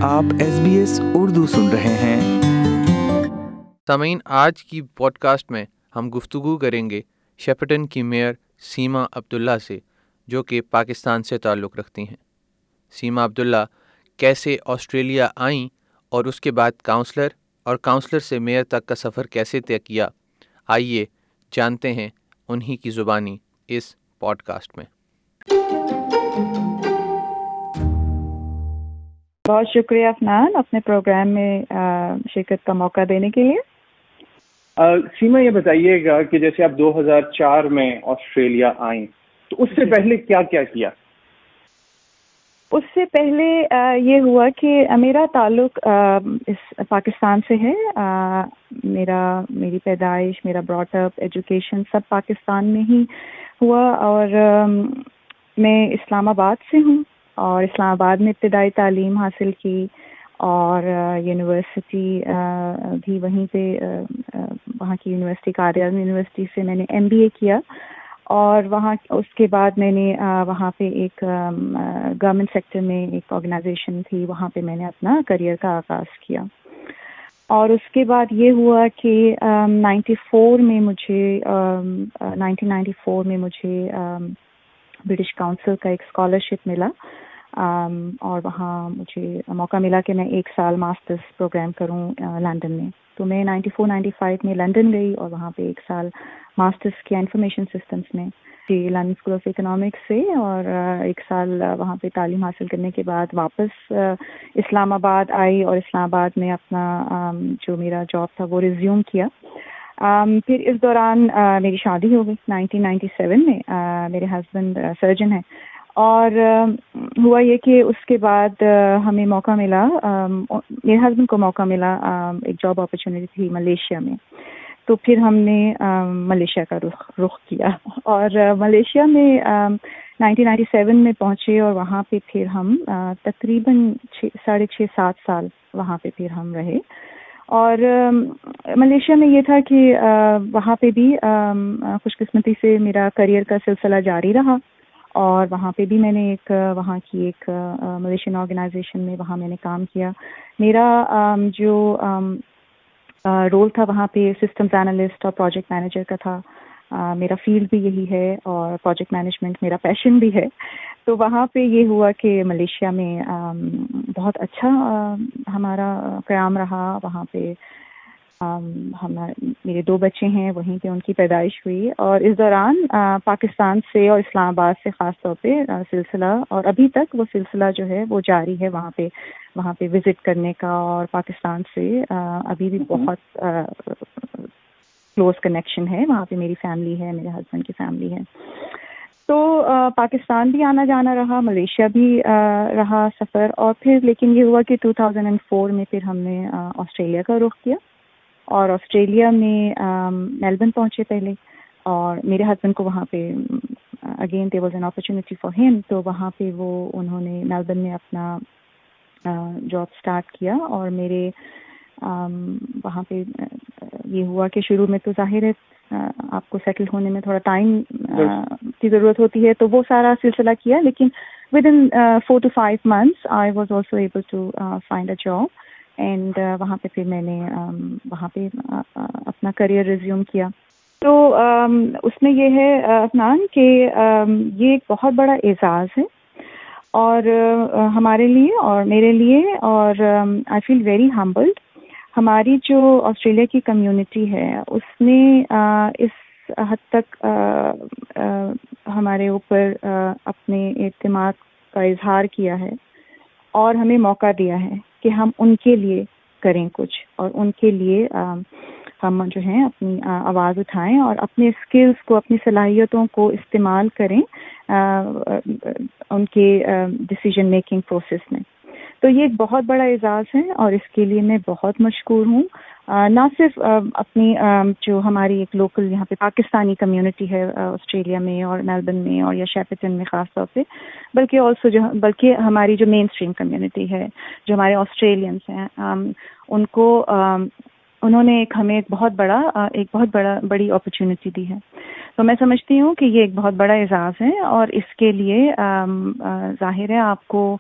آپ SBS اردو سن رہے ہیں۔ سامعین، آج کی پوڈ کاسٹ میں ہم گفتگو کریں گے شیپرٹن کی میئر سیما عبداللہ سے، جو کہ پاکستان سے تعلق رکھتی ہیں۔ سیما عبداللہ کیسے آسٹریلیا آئیں اور اس کے بعد کاؤنسلر سے میئر تک کا سفر کیسے طے کیا، آئیے جانتے ہیں انہی کی زبانی اس پوڈ کاسٹ میں۔ بہت شکریہ افنان، اپنے پروگرام میں شرکت کا موقع دینے کے لیے۔ سیما، یہ بتائیے گا کہ جیسے آپ 2004 میں آسٹریلیا آئیں تو اس سے پہلے کیا کیا؟ اس سے پہلے یہ ہوا کہ میرا تعلق اس پاکستان سے ہے۔ میری پیدائش، میرا براٹ اپ، ایجوکیشن سب پاکستان میں ہی ہوا، اور میں اسلام آباد سے ہوں اور اسلام آباد میں ابتدائی تعلیم حاصل کی، اور یونیورسٹی بھی وہیں پہ، وہاں کی یونیورسٹی قائد اعظم یونیورسٹی سے میں نے MBA کیا، اور وہاں اس کے بعد میں نے وہاں پہ ایک گورنمنٹ سیکٹر میں ایک آرگنائزیشن تھی، وہاں پہ میں نے اپنا کریئر کا آغاز کیا۔ اور اس کے بعد یہ ہوا کہ 1994 میں مجھے برٹش کاؤنسل کا ایک اسکالرشپ ملا، اور وہاں مجھے موقع ملا کہ میں 1 سال ماسٹرز پروگرام کروں لندن میں۔ تو میں 94-95 میں لندن گئی اور وہاں پہ 1 سال ماسٹرز کیا انفارمیشن سسٹمز میں لندن اسکول آف اکنامکس سے، اور 1 سال وہاں پہ تعلیم حاصل کرنے کے بعد واپس اسلام آباد آئی، اور اسلام آباد میں اپنا جو میرا جاب تھا وہ ریزیوم کیا۔ پھر اس دوران میری شادی ہو گئی 1997 میں۔ میرے ہسبینڈ سرجن ہیں، اور ہوا یہ کہ اس کے بعد ہمیں موقع ملا، میرے ہسبینڈ کو موقع ملا، ایک جاب اپرچونیٹی تھی ملیشیا میں، تو پھر ہم نے ملیشیا کا رخ کیا، اور ملیشیا میں 1997 میں پہنچے، اور وہاں پہ پھر ہم تقریباً 6.5-7 سال وہاں پہ پھر ہم رہے۔ اور ملیشیا میں یہ تھا کہ وہاں پہ بھی خوش قسمتی سے میرا کریئر کا سلسلہ جاری رہا، اور وہاں پہ بھی میں نے وہاں کی ایک ملیشین آرگنائزیشن میں وہاں میں نے کام کیا۔ میرا جو رول تھا وہاں پہ سسٹمز انالسٹ اور پروجیکٹ مینیجر کا تھا۔ میرا فیلڈ بھی یہی ہے، اور پروجیکٹ مینجمنٹ میرا پیشن بھی ہے۔ تو وہاں پہ یہ ہوا کہ ملیشیا میں بہت اچھا ہمارا قیام رہا۔ وہاں پہ میرے 2 بچے ہیں، وہیں پہ ان کی پیدائش ہوئی، اور اس دوران پاکستان سے اور اسلام آباد سے خاص طور پہ سلسلہ، اور ابھی تک وہ سلسلہ جو ہے وہ جاری ہے وہاں پہ وزٹ کرنے کا، اور پاکستان سے ابھی بھی بہت کلوز کنیکشن ہے۔ وہاں پہ میری فیملی ہے، میرے ہسبینڈ کی فیملی ہے، تو پاکستان بھی آنا جانا رہا، ملیشیا بھی رہا سفر، اور پھر لیکن یہ ہوا کہ 2004 میں پھر ہم نے آسٹریلیا کا رخ کیا، اور آسٹریلیا میں میلبرن پہنچے پہلے، اور میرے ہسبینڈ کو وہاں پہ again there was an opportunity for ہم، تو وہاں پہ انہوں نے میلبرن میں اپنا جاب سٹارٹ کیا، اور میرے وہاں پہ یہ ہوا کہ شروع میں تو ظاہر ہے آپ کو سیٹل ہونے میں تھوڑا ٹائم کی ضرورت ہوتی ہے، تو وہ سارا سلسلہ کیا، لیکن within 4 to 5 months I was also able to find a job, and وہاں پہ پھر میں نے وہاں پہ اپنا کریئر ریزیوم کیا۔ تو اس میں یہ ہے افنان کہ یہ ایک بہت بڑا اعزاز ہے، اور ہمارے لیے اور میرے لیے، اور آئی فیل ویری ہمبلڈ۔ ہماری جو آسٹریلیا کی کمیونٹی ہے اس نے اس حد تک ہمارے اوپر اپنے اعتماد کا اظہار کیا ہے، اور ہمیں موقع دیا ہے کہ ہم ان کے لیے کریں کچھ، اور ان کے لیے ہم جو ہیں اپنی آواز اٹھائیں، اور اپنے اسکلز کو، اپنی صلاحیتوں کو استعمال کریں ان کے ڈیسیجن میکنگ پروسیس میں۔ تو یہ ایک بہت بڑا اعزاز ہے، اور اس کے لیے میں بہت مشکور ہوں، نہ صرف اپنی جو ہماری ایک لوکل یہاں پہ پاکستانی کمیونٹی ہے آسٹریلیا میں اور میلبرن میں اور یا شیپرٹن میں خاص طور پہ، بلکہ ہماری جو مین اسٹریم کمیونٹی ہے، جو ہمارے آسٹریلینس ہیں، ان کو انہوں نے ہمیں ایک بہت بڑی اپرچونٹی دی ہے۔ تو میں سمجھتی ہوں کہ یہ ایک بہت بڑا اعزاز ہے، اور اس کے لیے ظاہر ہے آپ کو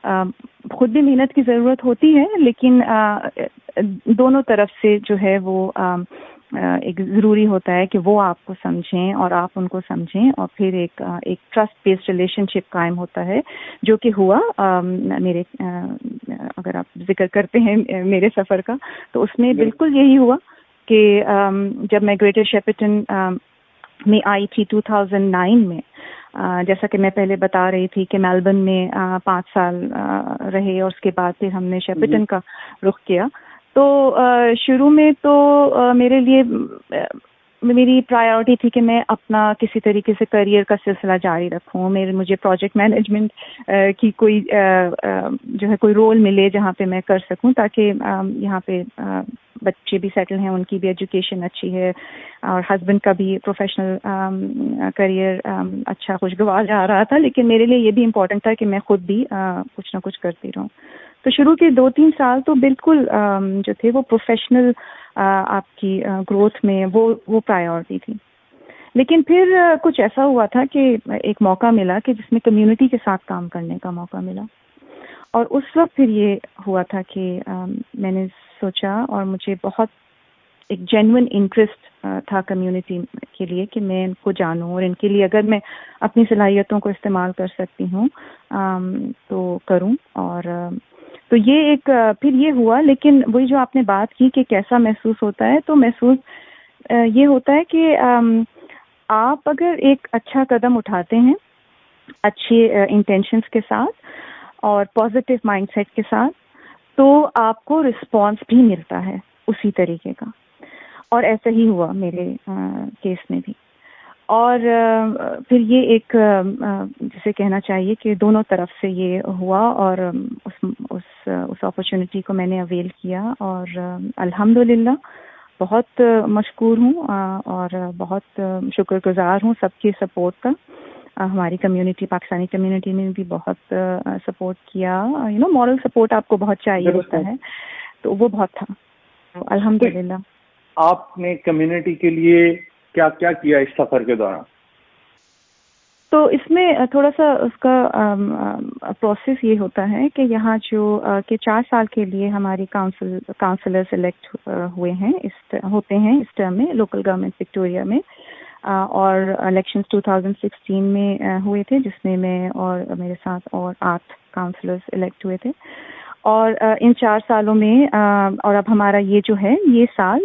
خود بھی محنت کی ضرورت ہوتی ہے، لیکن دونوں طرف سے جو ہے وہ ایک ضروری ہوتا ہے کہ وہ آپ کو سمجھیں اور آپ ان کو سمجھیں، اور پھر ایک ٹرسٹ بیسڈ ریلیشن شپ قائم ہوتا ہے، جو کہ ہوا میرے اگر آپ ذکر کرتے ہیں میرے سفر کا تو اس میں بالکل یہی ہوا کہ جب میں گریٹر شیپرٹن میں آئی تھی 2009 میں، جیسا کہ میں پہلے بتا رہی تھی کہ میلبرن میں 5 سال رہے اور اس کے بعد پھر ہم نے شیپرٹن کا رخ کیا. تو شروع میں تو میرے لیے میری پرائیورٹی تھی کہ میں اپنا کسی طریقے سے کریئر کا سلسلہ جاری رکھوں. مجھے پروجیکٹ مینجمنٹ کی کوئی جو ہے کوئی رول ملے جہاں پہ میں کر سکوں، تاکہ یہاں پہ بچے بھی سیٹل ہیں، ان کی بھی ایجوکیشن اچھی ہے، اور ہسبینڈ کا بھی پروفیشنل کریئر اچھا خوشگوار جا رہا تھا. لیکن میرے لیے یہ بھی امپورٹنٹ تھا کہ میں خود بھی کچھ نہ کچھ کرتی رہوں. تو شروع کے 2-3 سال تو بالکل جو تھے وہ پروفیشنل آپ کی گروتھ میں وہ پرائیورٹی تھی. لیکن پھر کچھ ایسا ہوا تھا کہ ایک موقع ملا کہ جس میں کمیونٹی کے ساتھ کام کرنے کا موقع ملا، اور اس وقت پھر یہ ہوا تھا کہ میں نے سوچا، اور مجھے بہت ایک جینوئن انٹرسٹ تھا کمیونٹی کے لیے کہ میں ان کو جانوں، اور ان کے لیے اگر میں اپنی صلاحیتوں کو استعمال کر سکتی ہوں تو کروں. اور تو یہ ایک پھر یہ ہوا. لیکن وہی جو آپ نے بات کی کہ کیسا محسوس ہوتا ہے، تو محسوس یہ ہوتا ہے کہ آپ اگر ایک اچھا قدم اٹھاتے ہیں اچھے انٹینشنز کے ساتھ اور پازیٹیو مائنڈ سیٹ کے ساتھ، تو آپ کو رسپانس بھی ملتا ہے اسی طریقے کا. اور ایسا ہی ہوا میرے کیس میں بھی. اور پھر یہ ایک جسے کہنا چاہیے کہ دونوں طرف سے یہ ہوا، اور اس اپرچونٹی کو میں نے اویل کیا، اور الحمدللہ بہت مشکور ہوں اور بہت شکر گزار ہوں سب کی سپورٹ کا. ہماری کمیونٹی، پاکستانی کمیونٹی نے بھی بہت سپورٹ کیا. مورل سپورٹ آپ کو بہت چاہیے ہوتا ہے، تو وہ بہت تھا الحمدللہ. آپ نے کمیونٹی کے لیے کیا کیا کیا اس سفر کے دوران؟ تو اس میں تھوڑا سا اس کا پروسیس یہ ہوتا ہے کہ یہاں جو کہ 4 سال کے لیے ہماری کاؤنسلرز الیکٹ ہوتے ہیں اس ٹرم میں لوکل گورنمنٹ وکٹوریہ میں، اور الیکشنز 2016 میں ہوئے تھے، جس میں میں اور میرے ساتھ اور 8 کاؤنسلرز الیکٹ ہوئے تھے. اور ان 4 سالوں میں اور اب ہمارا یہ جو ہے یہ سال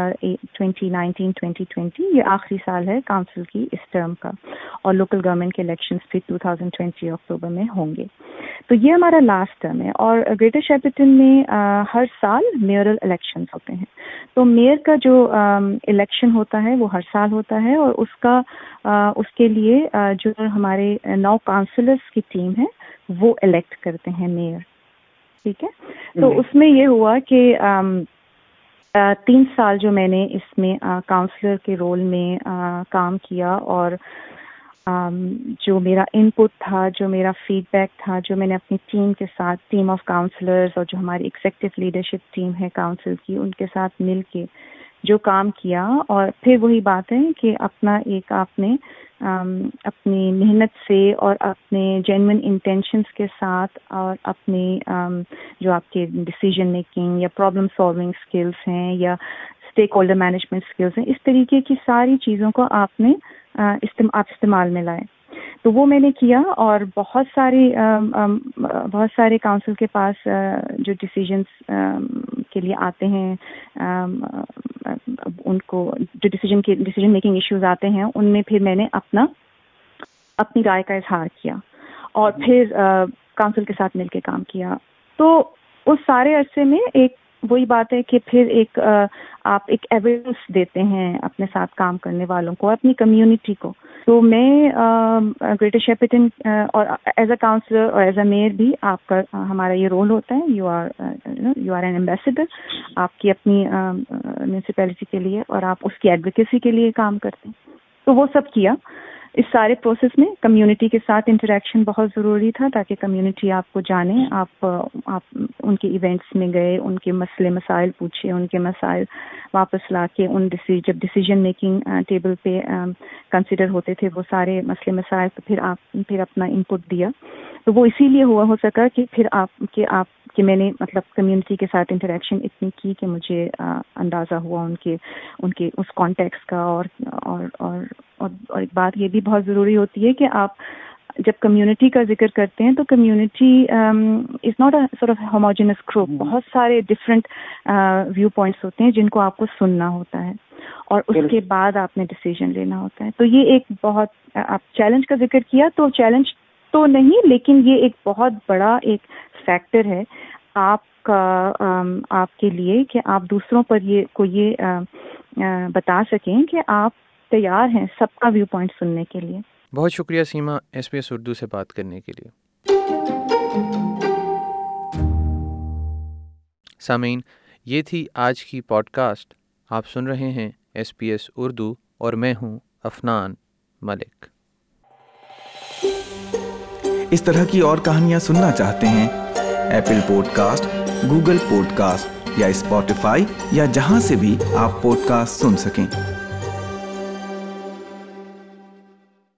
2019-2020 یہ آخری سال ہے کاؤنسل کی اس ٹرم کا، اور لوکل گورنمنٹ کے الیکشنز بھی 2020 اکتوبر میں ہوں گے. تو یہ ہمارا لاسٹ ٹرم ہے. اور گریٹر شیپرٹن میں ہر سال میئرل الیکشنز ہوتے ہیں. تو میئر کا جو الیکشن ہوتا ہے وہ ہر سال ہوتا ہے، اور اس کے لیے جو ہمارے 9 کاؤنسلرز کی ٹیم ہے وہ الیکٹ کرتے ہیں میئر. ٹھیک ہے. تو اس میں یہ ہوا کہ 3 سال جو میں نے اس میں کاؤنسلر کے رول میں کام کیا، اور جو میرا ان پٹ تھا، جو میرا فیڈ بیک تھا، جو میں نے اپنی ٹیم کے ساتھ، ٹیم آف کاؤنسلرز اور جو ہماری ایگزیکٹو لیڈرشپ ٹیم ہے کاؤنسل کی، ان کے ساتھ مل کے جو کام کیا. اور پھر وہی بات ہے کہ اپنا ایک آپ نے اپنی محنت سے اور اپنے جینوئن انٹینشنز کے ساتھ، اور اپنی جو آپ کے ڈیسیژن میکنگ یا پرابلم سالونگ اسکلس ہیں یا اسٹیک ہولڈر مینجمنٹ اسکلس ہیں، اس طریقے کی ساری چیزوں کو آپ نے استعمال میں لائے. تو وہ میں نے کیا. اور بہت سارے کاؤنسل کے پاس جو ڈیسیجنس کے لیے آتے ہیں، ان کو جو ڈیسیجن میکنگ ایشوز آتے ہیں، ان میں پھر میں نے اپنی رائے کا اظہار کیا، اور پھر کاؤنسل کے ساتھ مل کے کام کیا. تو اس سارے عرصے میں ایک وہی بات ہے کہ پھر آپ ایک ایویڈنس دیتے ہیں اپنے ساتھ کام کرنے والوں کو، اپنی کمیونٹی کو. تو میں گریٹر شیپرٹن اور ایز اے کاؤنسلر اور ایز اے میئر بھی آپ کا ہمارا یہ رول ہوتا ہے. یو آر این ایمبیسڈر آپ کی اپنی میونسپیلٹی کے لیے، اور آپ اس کی ایڈوکیسی کے لیے کام کرتے ہیں. تو وہ سب کیا. اس سارے پروسیس میں کمیونٹی کے ساتھ انٹریکشن بہت ضروری تھا تاکہ کمیونٹی آپ کو جانے. آپ ان کے ایونٹس میں گئے, ان کے مسئلے مسائل پوچھے, ان کے مسائل واپس لا کے جب ڈیسیجن میکنگ ٹیبل پہ کنسیڈر ہوتے تھے وہ سارے مسئلے مسائل, تو پھر اپنا انپٹ دیا. تو وہ اسی لیے ہو سکا کہ پھر کہ میں نے مطلب کمیونٹی کے ساتھ انٹریکشن اتنی کی کہ مجھے اندازہ ہوا ان کے اس کانٹیکس کا. اور ایک بات یہ بھی بہت ضروری ہوتی ہے کہ آپ جب کمیونٹی کا ذکر کرتے ہیں تو community is not a sort of homogeneous group. بہت سارے ڈفرینٹ ویو پوائنٹس ہوتے ہیں جن کو آپ کو سننا ہوتا ہے اور اس کے بعد آپ نے ڈیسیژن لینا ہوتا ہے. تو یہ ایک بہت, آپ چیلنج کا ذکر کیا تو چیلنج تو نہیں, لیکن یہ ایک بہت بڑا ایک فیکٹر ہے آپ کے لیے کہ آپ دوسروں پر یہ بتا سکیں کہ آپ تیار ہیں سب کا ویو پوائنٹ سننے کے لیے. بہت شکریہ سیما SBS اردو سے بات کرنے کے لیے. سامعین, یہ تھی آج کی پوڈ کاسٹ. آپ سن رہے ہیں SBS اردو اور میں ہوں افنان ملک. اس طرح کی اور کہانیاں سننا چاہتے ہیں؟ Apple podcast, Google podcast یا اسپاٹیفائی یا جہاں سے بھی آپ پوڈ کاسٹ سن سکیں.